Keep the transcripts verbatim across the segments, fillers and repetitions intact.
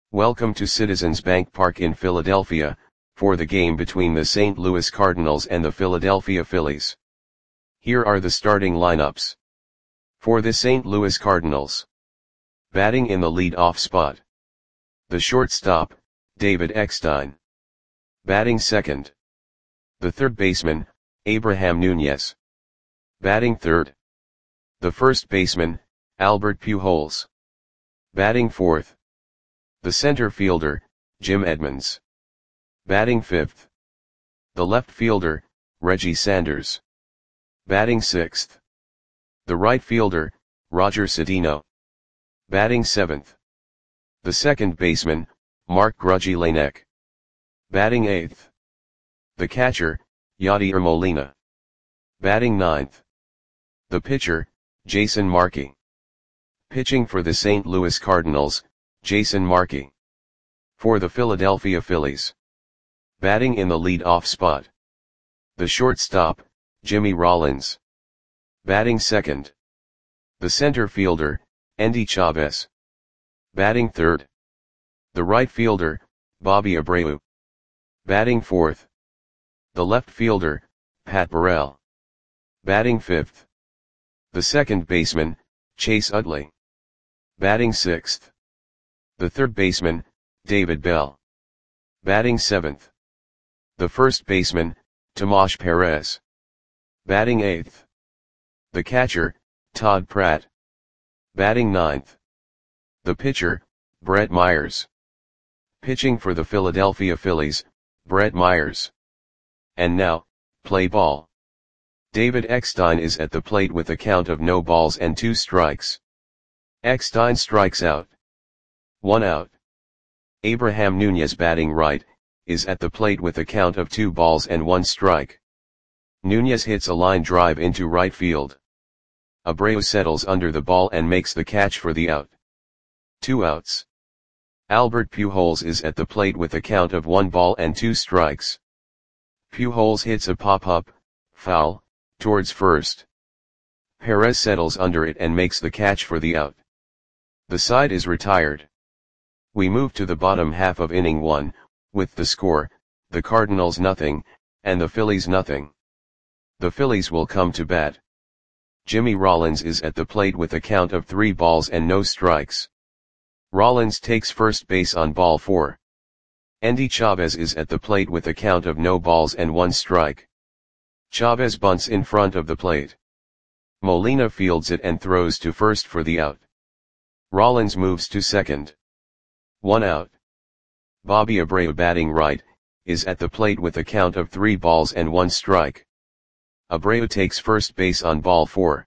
Welcome to Citizens Bank Park in Philadelphia, for the game between the Saint Louis Cardinals and the Philadelphia Phillies. Here are the starting lineups. For the Saint Louis Cardinals. Batting in the lead-off spot. The shortstop, David Eckstein. Batting second. The third baseman, Abraham Nunez. Batting third. The first baseman, Albert Pujols. Batting fourth. The center fielder, Jim Edmonds. Batting fifth. The left fielder, Reggie Sanders. Batting sixth. The right fielder, Roger Cedeno. Batting seventh. The second baseman, Mark Grudzielanek. Batting eighth. The catcher, Yadier Molina. Batting ninth. The pitcher, Jason Markey. Pitching for the Saint Louis Cardinals, Jason Markey. For the Philadelphia Phillies. Batting in the lead-off spot. The shortstop, Jimmy Rollins. Batting second. The center fielder, Endy Chavez. Batting third. The right fielder, Bobby Abreu. Batting fourth. The left fielder, Pat Burrell. Batting fifth. The second baseman, Chase Utley. Batting sixth. The third baseman, David Bell. Batting seventh. The first baseman, Tomas Perez. Batting eighth. The catcher, Todd Pratt. Batting ninth. The pitcher, Brett Myers. Pitching for the Philadelphia Phillies, Brett Myers. And now, play ball. David Eckstein is at the plate with a count of no balls and two strikes. Eckstein strikes out. One out. Abraham Nunez, batting right, is at the plate with a count of two balls and one strike. Nunez hits a line drive into right field. Abreu settles under the ball and makes the catch for the out. Two outs. Albert Pujols is at the plate with a count of one ball and two strikes. Pujols hits a pop-up, foul, towards first. Perez settles under it and makes the catch for the out. The side is retired. We move to the bottom half of inning one, with the score, the Cardinals nothing, and the Phillies nothing. The Phillies will come to bat. Jimmy Rollins is at the plate with a count of three balls and no strikes. Rollins takes first base on ball four. Endy Chavez is at the plate with a count of no balls and one strike. Chavez bunts in front of the plate. Molina fields it and throws to first for the out. Rollins moves to second. One out. Bobby Abreu, batting right, is at the plate with a count of three balls and one strike. Abreu takes first base on ball four.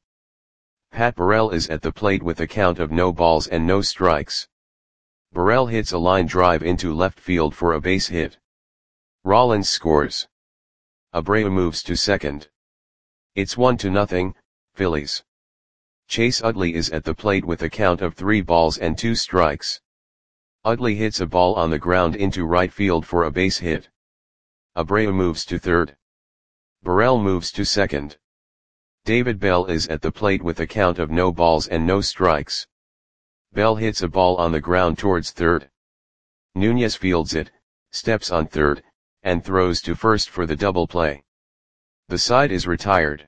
Pat Burrell is at the plate with a count of no balls and no strikes. Burrell hits a line drive into left field for a base hit. Rollins scores. Abreu moves to second. It's one to nothing, Phillies. Chase Utley is at the plate with a count of three balls and two strikes. Utley hits a ball on the ground into right field for a base hit. Abreu moves to third. Burrell moves to second. David Bell is at the plate with a count of no balls and no strikes. Bell hits a ball on the ground towards third. Nunez fields it, steps on third, and throws to first for the double play. The side is retired.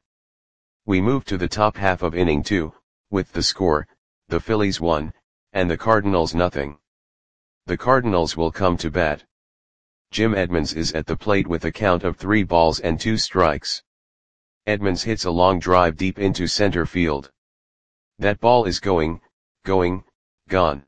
We move to the top half of inning two, with the score, the Phillies one, and the Cardinals nothing. The Cardinals will come to bat. Jim Edmonds is at the plate with a count of three balls and two strikes. Edmonds hits a long drive deep into center field. That ball is going, going, gone.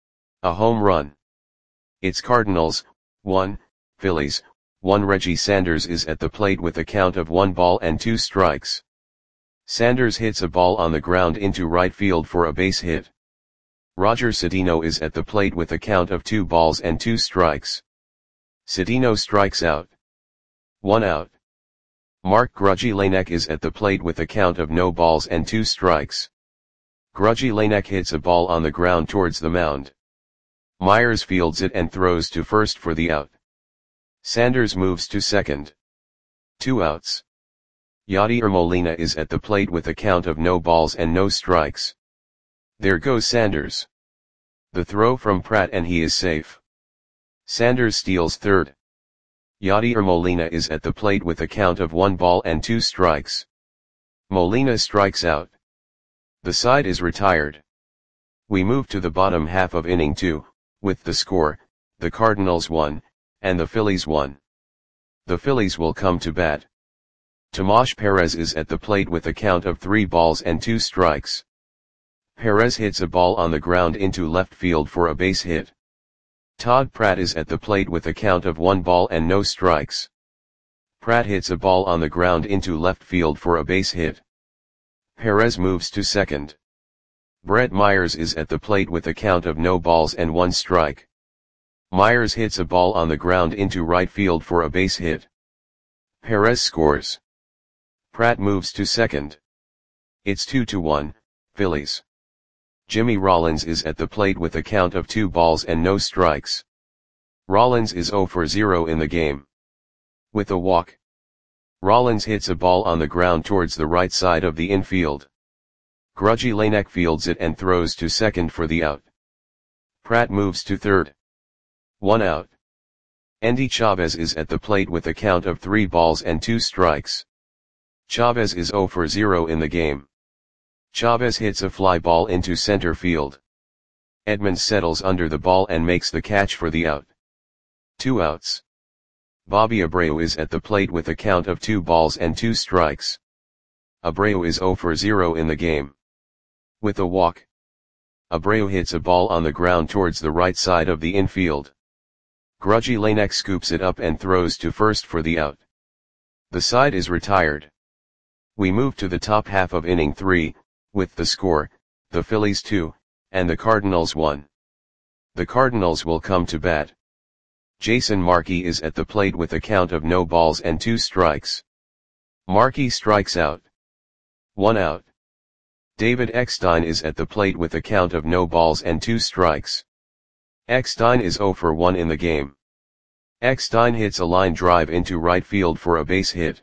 A home run. It's Cardinals, one, Phillies, one. Reggie Sanders is at the plate with a count of one ball and two strikes. Sanders hits a ball on the ground into right field for a base hit. Roger Cedeno is at the plate with a count of two balls and two strikes. Cedeno strikes out. One out. Mark Grudzielanek is at the plate with a count of no balls and two strikes. Grudzielanek hits a ball on the ground towards the mound. Myers fields it and throws to first for the out. Sanders moves to second. Two outs. Yadier Molina is at the plate with a count of no balls and no strikes. There goes Sanders. The throw from Pratt and he is safe. Sanders steals third. Yadier Molina is at the plate with a count of one ball and two strikes. Molina strikes out. The side is retired. We move to the bottom half of inning two, with the score, the Cardinals won, and the Phillies won. The Phillies will come to bat. Tomas Perez is at the plate with a count of three balls and two strikes. Perez hits a ball on the ground into left field for a base hit. Todd Pratt is at the plate with a count of one ball and no strikes. Pratt hits a ball on the ground into left field for a base hit. Perez moves to second. Brett Myers is at the plate with a count of no balls and one strike. Myers hits a ball on the ground into right field for a base hit. Perez scores. Pratt moves to second. It's two to one, Phillies. Jimmy Rollins is at the plate with a count of two balls and no strikes. Rollins is zero for zero in the game. With a walk. Rollins hits a ball on the ground towards the right side of the infield. Grudgy Lanek fields it and throws to second for the out. Pratt moves to third. One out. Endy Chavez is at the plate with a count of three balls and two strikes. Chavez is zero for zero in the game. Chavez hits a fly ball into center field. Edmonds settles under the ball and makes the catch for the out. Two outs. Bobby Abreu is at the plate with a count of two balls and two strikes. Abreu is zero for zero in the game. With a walk. Abreu hits a ball on the ground towards the right side of the infield. Grudgy Lanek scoops it up and throws to first for the out. The side is retired. We move to the top half of inning three, with the score, the Phillies two, and the Cardinals one. The Cardinals will come to bat. Jason Markey is at the plate with a count of no balls and two strikes. Markey strikes out. One out. David Eckstein is at the plate with a count of no balls and two strikes. Eckstein is zero for one in the game. Eckstein hits a line drive into right field for a base hit.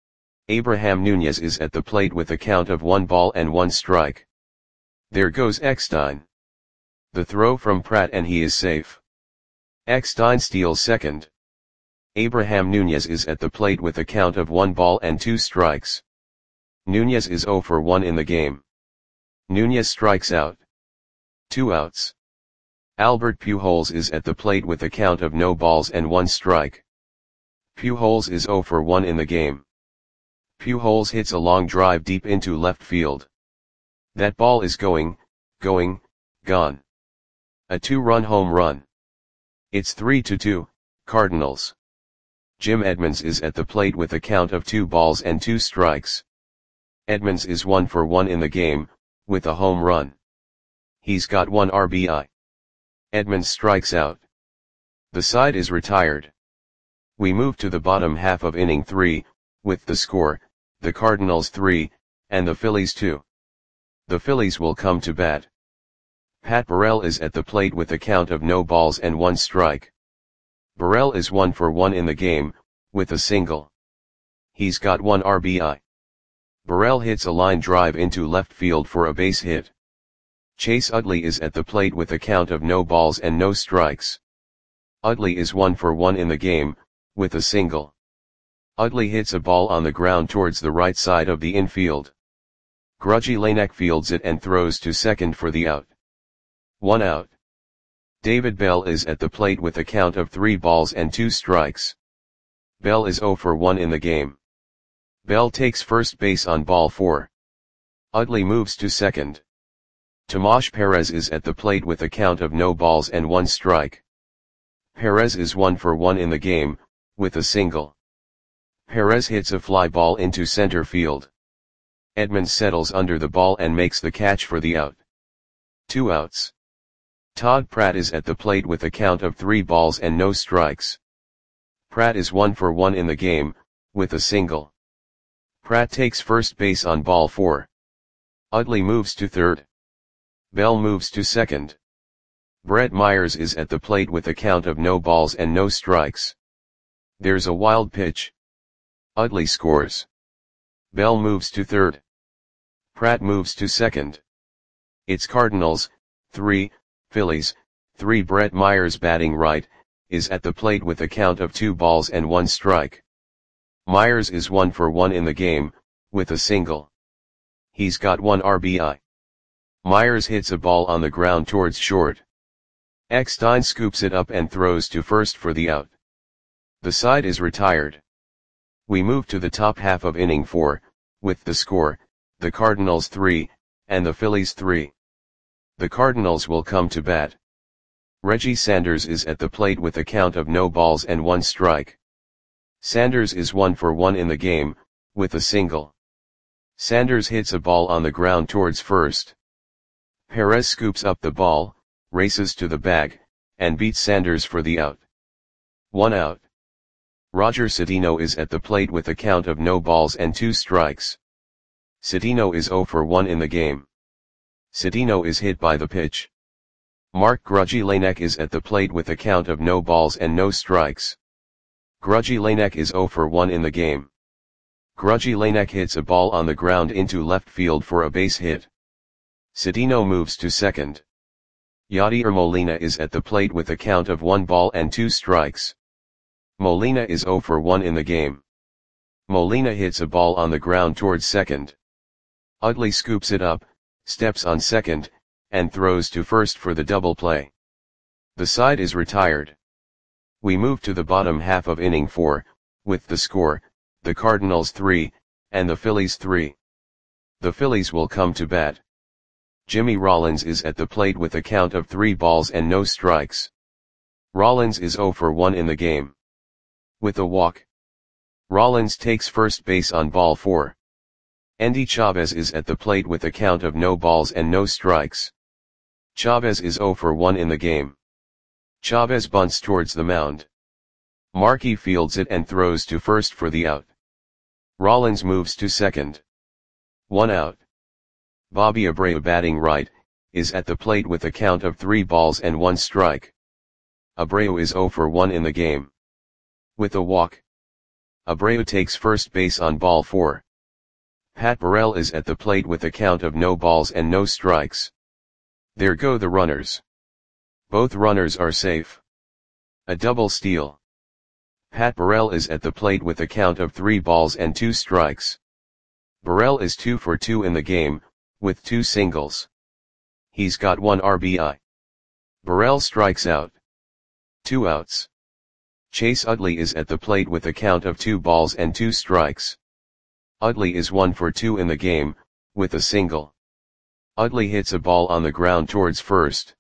Abraham Nunez is at the plate with a count of one ball and one strike. There goes Eckstein. The throw from Pratt and he is safe. Eckstein steals second. Abraham Nunez is at the plate with a count of one ball and two strikes. Nunez is zero for one in the game. Nunez strikes out. Two outs. Albert Pujols is at the plate with a count of no balls and one strike. Pujols is zero for one in the game. Pujols hits a long drive deep into left field. That ball is going, going, gone. A two-run home run. It's three to two, Cardinals. Jim Edmonds is at the plate with a count of two balls and two strikes. Edmonds is one for one in the game, with a home run. He's got one R B I. Edmonds strikes out. The side is retired. We move to the bottom half of inning three, with the score, the Cardinals three, and the Phillies two. The Phillies will come to bat. Pat Burrell is at the plate with a count of no balls and one strike. Burrell is one for one in the game, with a single. He's got one R B I. Burrell hits a line drive into left field for a base hit. Chase Utley is at the plate with a count of no balls and no strikes. Utley is one for one in the game, with a single. Utley hits a ball on the ground towards the right side of the infield. Grudgy Lanek fields it and throws to second for the out. One out. David Bell is at the plate with a count of three balls and two strikes. Bell is zero for one in the game. Bell takes first base on ball four. Utley moves to second. Tomas Perez is at the plate with a count of no balls and one strike. Perez is one for one in the game, with a single. Perez hits a fly ball into center field. Edmonds settles under the ball and makes the catch for the out. Two outs. Todd Pratt is at the plate with a count of three balls and no strikes. Pratt is one for one in the game, with a single. Pratt takes first base on ball four. Utley moves to third. Bell moves to second. Brett Myers is at the plate with a count of no balls and no strikes. There's a wild pitch. Utley scores. Bell moves to third. Pratt moves to second. It's Cardinals, three, Phillies, three Brett Myers batting right, is at the plate with a count of two balls and one strike. Myers is one for one in the game, with a single. He's got one R B I. Myers hits a ball on the ground towards short. Eckstein scoops it up and throws to first for the out. The side is retired. We move to the top half of inning four, with the score, the Cardinals three, and the Phillies three. The Cardinals will come to bat. Reggie Sanders is at the plate with a count of no balls and one strike. Sanders is one for one in the game, with a single. Sanders hits a ball on the ground towards first. Perez scoops up the ball, races to the bag, and beats Sanders for the out. One out. Roger Cedeno is at the plate with a count of no balls and two strikes. Cedeno is zero for one in the game. Cedeno is hit by the pitch. Mark Grudzielanek is at the plate with a count of no balls and no strikes. Grudzielanek is zero for one in the game. Grudzielanek hits a ball on the ground into left field for a base hit. Cedeno moves to second. Yadier Molina is at the plate with a count of one ball and two strikes. Molina is zero for one in the game. Molina hits a ball on the ground towards second. Utley scoops it up, steps on second, and throws to first for the double play. The side is retired. We move to the bottom half of inning four, with the score, the Cardinals three, and the Phillies three. The Phillies will come to bat. Jimmy Rollins is at the plate with a count of three balls and no strikes. Rollins is zero for one in the game. With a walk. Rollins takes first base on ball four. Endy Chavez is at the plate with a count of no balls and no strikes. Chavez is zero for one in the game. Chavez bunts towards the mound. Markey fields it and throws to first for the out. Rollins moves to second. One out. Bobby Abreu batting right, is at the plate with a count of three balls and one strike. Abreu is zero for one in the game. With a walk. Abreu takes first base on ball four. Pat Burrell is at the plate with a count of no balls and no strikes. There go the runners. Both runners are safe. A double steal. Pat Burrell is at the plate with a count of three balls and two strikes. Burrell is two for two in the game, with two singles. He's got one R B I. Burrell strikes out. Two outs. Chase Utley is at the plate with a count of two balls and two strikes. Utley is one for two in the game, with a single. Utley hits a ball on the ground towards first.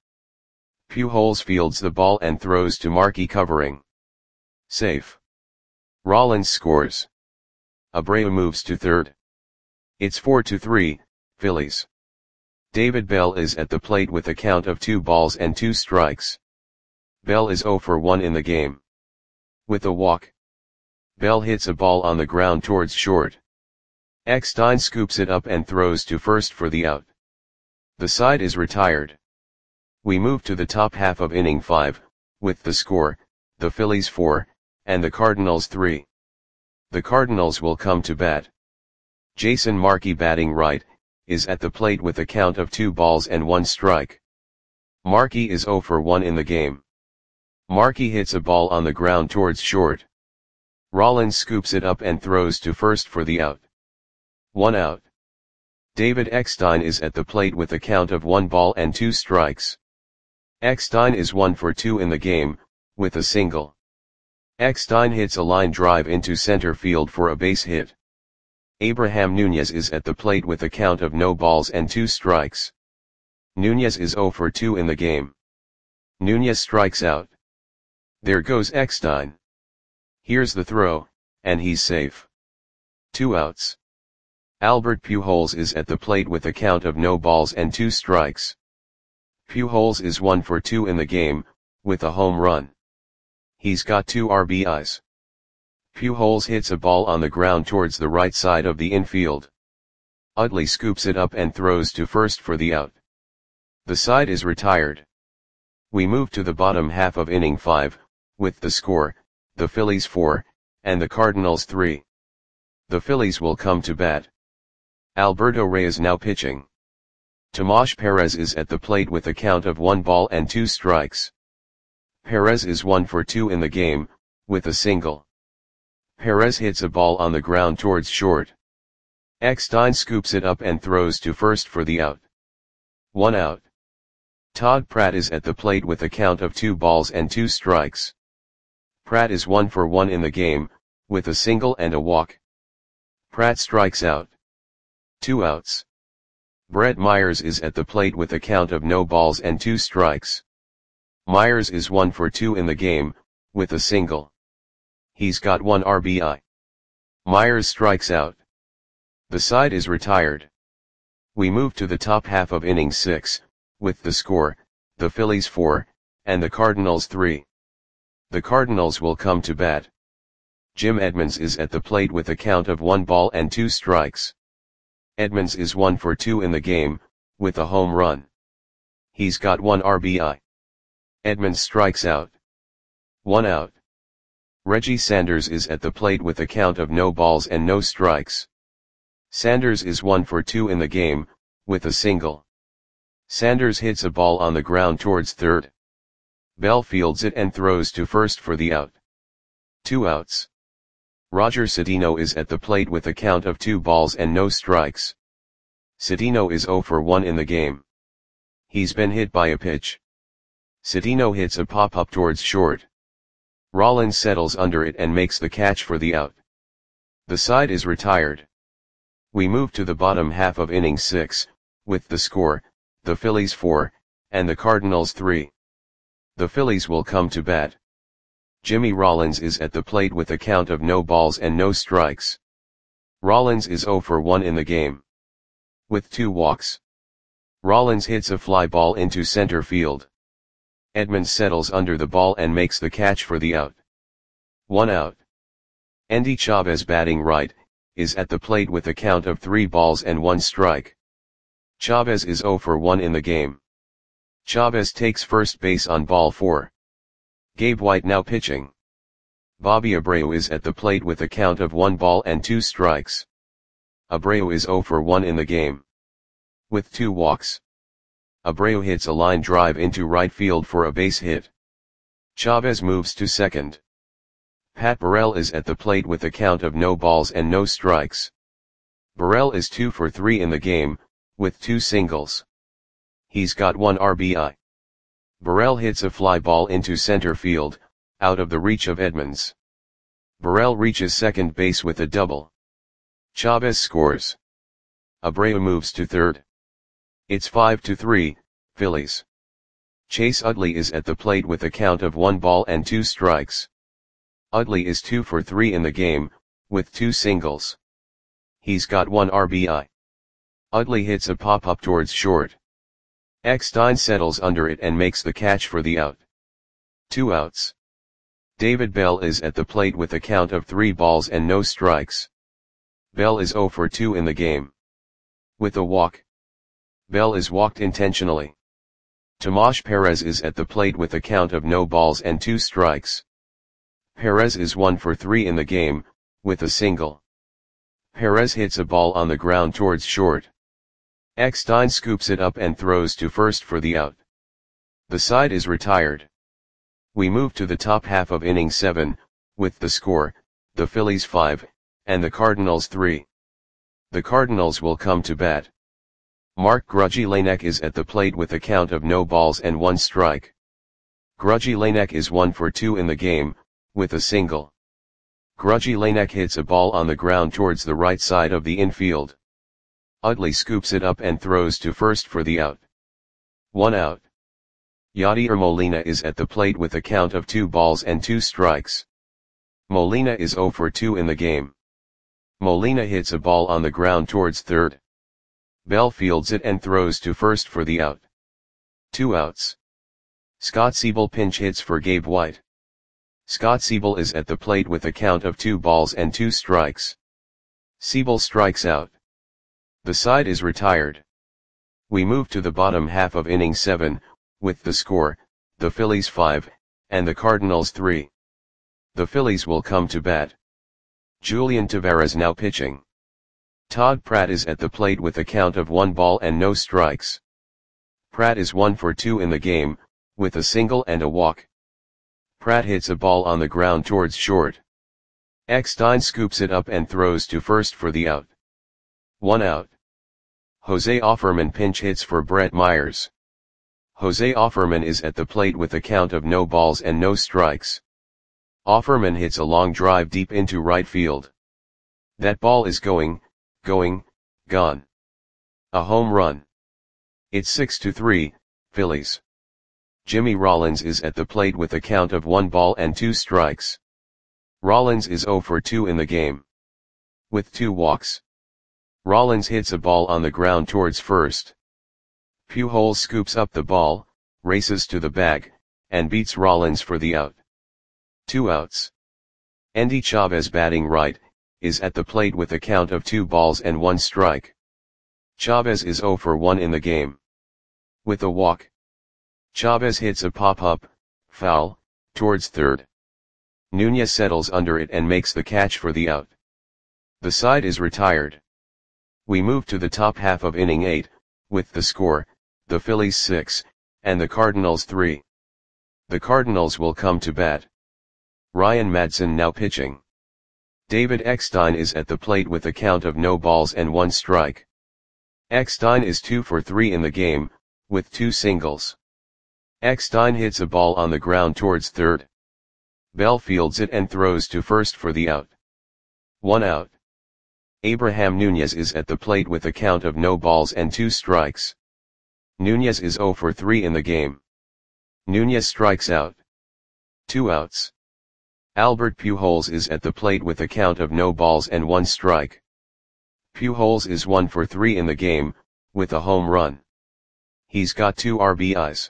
Pujols fields the ball and throws to Markey covering. Safe. Rollins scores. Abreu moves to third. It's four to three, Phillies. David Bell is at the plate with a count of two balls and two strikes. Bell is zero for one in the game. With a walk. Bell hits a ball on the ground towards short. Eckstein scoops it up and throws to first for the out. The side is retired. We move to the top half of inning five, with the score, the Phillies four, and the Cardinals three. The Cardinals will come to bat. Jason Markey batting right, is at the plate with a count of two balls and one strike. Markey is zero for one in the game. Markey hits a ball on the ground towards short. Rollins scoops it up and throws to first for the out. One out. David Eckstein is at the plate with a count of one ball and two strikes. Eckstein is one for two in the game, with a single. Eckstein hits a line drive into center field for a base hit. Abraham Nunez is at the plate with a count of no balls and two strikes. Nunez is zero for two in the game. Nunez strikes out. There goes Eckstein. Here's the throw, and he's safe. Two outs. Albert Pujols is at the plate with a count of no balls and two strikes. Pujols is one for two in the game, with a home run. He's got two R B Is. Pujols hits a ball on the ground towards the right side of the infield. Utley scoops it up and throws to first for the out. The side is retired. We move to the bottom half of inning five, with the score, the Phillies four, and the Cardinals three. The Phillies will come to bat. Alberto Reyes now pitching. Tomas Perez is at the plate with a count of one ball and two strikes. Perez is one for two in the game, with a single. Perez hits a ball on the ground towards short. Eckstein scoops it up and throws to first for the out. One out. Todd Pratt is at the plate with a count of two balls and two strikes. Pratt is one for one in the game, with a single and a walk. Pratt strikes out. Two outs. Brett Myers is at the plate with a count of no balls and two strikes. Myers is one for two in the game, with a single. He's got one R B I. Myers strikes out. The side is retired. We move to the top half of inning six, with the score, the Phillies four, and the Cardinals three. The Cardinals will come to bat. Jim Edmonds is at the plate with a count of one ball and two strikes. Edmonds is one for two in the game, with a home run. He's got one R B I. Edmonds strikes out. One out. Reggie Sanders is at the plate with a count of no balls and no strikes. Sanders is one for two in the game, with a single. Sanders hits a ball on the ground towards third. Bell fields it and throws to first for the out. Two outs. Roger Cedeno is at the plate with a count of two balls and no strikes. Cedeno is zero for one in the game. He's been hit by a pitch. Cedeno hits a pop-up towards short. Rollins settles under it and makes the catch for the out. The side is retired. We move to the bottom half of inning six, with the score, the Phillies four, and the Cardinals three. The Phillies will come to bat. Jimmy Rollins is at the plate with a count of no balls and no strikes. Rollins is zero for one in the game. With two walks. Rollins hits a fly ball into center field. Edmonds settles under the ball and makes the catch for the out. One out. Endy Chavez, batting right, is at the plate with a count of three balls and one strike. Chavez is zero for one in the game. Chavez takes first base on ball four. Gabe White now pitching. Bobby Abreu is at the plate with a count of one ball and two strikes. Abreu is zero for one in the game. With two walks. Abreu hits a line drive into right field for a base hit. Chavez moves to second. Pat Burrell is at the plate with a count of no balls and no strikes. Burrell is two for three in the game, with two singles. He's got one R B I. Burrell hits a fly ball into center field, out of the reach of Edmonds. Burrell reaches second base with a double. Chavez scores. Abreu moves to third. It's five to three, Phillies. Chase Utley is at the plate with a count of one ball and two strikes. Utley is two for three in the game, with two singles. He's got one R B I. Utley hits a pop-up towards short. Eckstein settles under it and makes the catch for the out. Two outs. David Bell is at the plate with a count of three balls and no strikes. Bell is zero for two in the game. With a walk. Bell is walked intentionally. Tomas Perez is at the plate with a count of no balls and two strikes. Perez is one for three in the game, with a single. Perez hits a ball on the ground towards short. Eckstein scoops it up and throws to first for the out. The side is retired. We move to the top half of inning seven, with the score, the Phillies five, and the Cardinals three. The Cardinals will come to bat. Mark Grudzielanek is at the plate with a count of no balls and one strike. Grudzielanek is one for two in the game, with a single. Grudzielanek hits a ball on the ground towards the right side of the infield. Utley scoops it up and throws to first for the out. One out. Yadier Molina is at the plate with a count of two balls and two strikes. Molina is zero for two in the game. Molina hits a ball on the ground towards third. Bell fields it and throws to first for the out. Two outs. Scott Siebel pinch hits for Gabe White. Scott Siebel is at the plate with a count of two balls and two strikes. Siebel strikes out. The side is retired. We move to the bottom half of inning seven, with the score, the Phillies five, and the Cardinals three. The Phillies will come to bat. Julian Taveras now pitching. Todd Pratt is at the plate with a count of one ball and no strikes. Pratt is one for two in the game, with a single and a walk. Pratt hits a ball on the ground towards short. Eckstein scoops it up and throws to first for the out. One out. Jose Offerman pinch hits for Brett Myers. Jose Offerman is at the plate with a count of no balls and no strikes. Offerman hits a long drive deep into right field. That ball is going, going, gone. A home run. It's six to three, Phillies. Jimmy Rollins is at the plate with a count of one ball and two strikes. Rollins is zero for two in the game, with two walks. Rollins hits a ball on the ground towards first. Pujols scoops up the ball, races to the bag, and beats Rollins for the out. Two outs. Endy Chavez, batting right, is at the plate with a count of two balls and one strike. Chavez is zero for one in the game, with a walk. Chavez hits a pop-up, foul, towards third. Nunez settles under it and makes the catch for the out. The side is retired. We move to the top half of inning eight, with the score, the Phillies six, and the Cardinals three. The Cardinals will come to bat. Ryan Madson now pitching. David Eckstein is at the plate with a count of no balls and one strike. Eckstein is two for three in the game, with two singles. Eckstein hits a ball on the ground towards third. Bell fields it and throws to first for the out. One out. Abraham Nunez is at the plate with a count of no balls and two strikes. Nunez is zero for three in the game. Nunez strikes out. Two outs. Albert Pujols is at the plate with a count of no balls and one strike. Pujols is one for three in the game, with a home run. He's got two R B Is.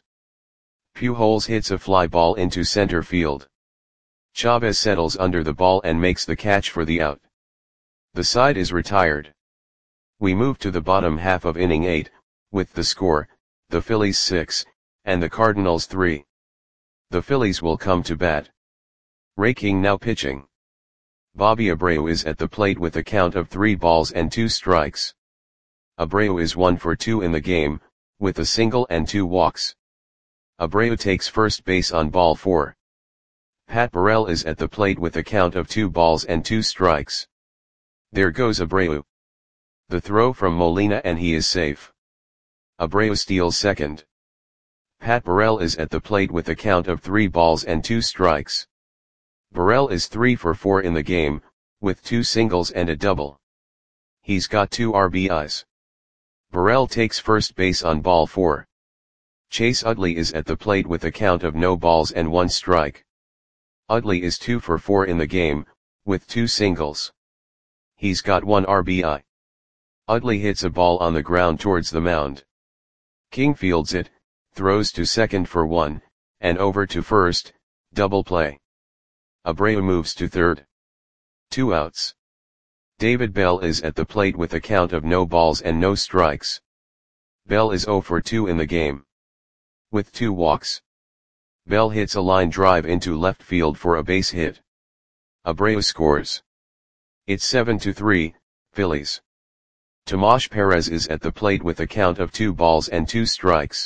Pujols hits a fly ball into center field. Chavez settles under the ball and makes the catch for the out. The side is retired. We move to the bottom half of inning eight, with the score, the Phillies six, and the Cardinals three. The Phillies will come to bat. Ray King now pitching. Bobby Abreu is at the plate with a count of three balls and two strikes. Abreu is one for two in the game, with a single and two walks. Abreu takes first base on ball four. Pat Burrell is at the plate with a count of two balls and two strikes. There goes Abreu. The throw from Molina and he is safe. Abreu steals second. Pat Burrell is at the plate with a count of three balls and two strikes. Burrell is three for four in the game, with two singles and a double. He's got two R B Is. Burrell takes first base on ball four. Chase Utley is at the plate with a count of no balls and one strike. Utley is two for four in the game, with two singles. He's got one R B I. Utley hits a ball on the ground towards the mound. King fields it, throws to second for one, and over to first, double play. Abreu moves to third. Two outs. David Bell is at the plate with a count of no balls and no strikes. Bell is zero for two in the game, with two walks. Bell hits a line drive into left field for a base hit. Abreu scores. It's seven to three, Phillies. Tomas Perez is at the plate with a count of two balls and two strikes.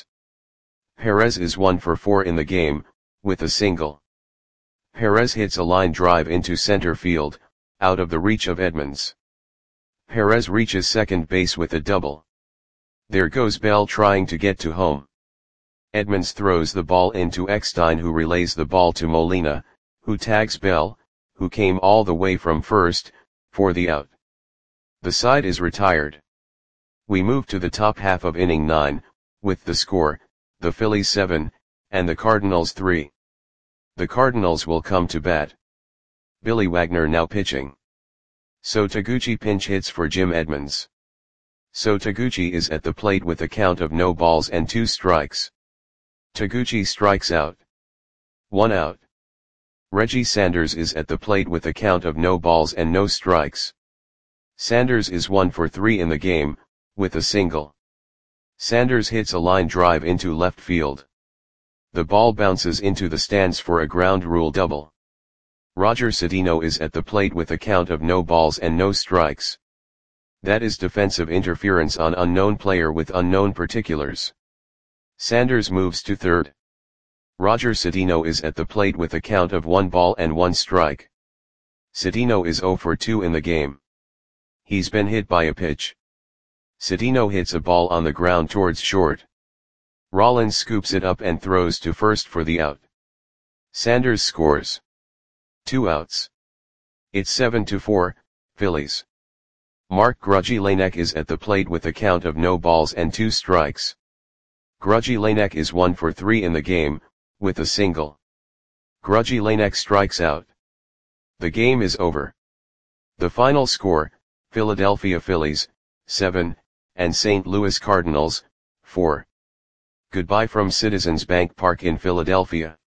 Perez is one for four in the game, with a single. Perez hits a line drive into center field, out of the reach of Edmonds. Perez reaches second base with a double. There goes Bell trying to get to home. Edmonds throws the ball into Eckstein, who relays the ball to Molina, who tags Bell, who came all the way from first, for the out. The side is retired. We move to the top half of inning nine, with the score, the Phillies seven, and the Cardinals three. The Cardinals will come to bat. Billy Wagner now pitching. So Taguchi pinch hits for Jim Edmonds. So Taguchi is at the plate with a count of no balls and two strikes. Taguchi strikes out. One out. Reggie Sanders is at the plate with a count of no balls and no strikes. Sanders is one for three in the game, with a single. Sanders hits a line drive into left field. The ball bounces into the stands for a ground rule double. Roger Cedeno is at the plate with a count of no balls and no strikes. That is defensive interference on unknown player with unknown particulars. Sanders moves to third. Roger Cedeno is at the plate with a count of one ball and one strike. Cedeno is zero for two in the game. He's been hit by a pitch. Cedeno hits a ball on the ground towards short. Rollins scoops it up and throws to first for the out. Sanders scores. Two outs. It's seven to four, Phillies. Mark Grudzielanek is at the plate with a count of no balls and two strikes. Grudzielanek is one for three in the game, with a single. Grudzielanek strikes out. The game is over. The final score, Philadelphia Phillies, seven, and Saint Louis Cardinals, four. Goodbye from Citizens Bank Park in Philadelphia.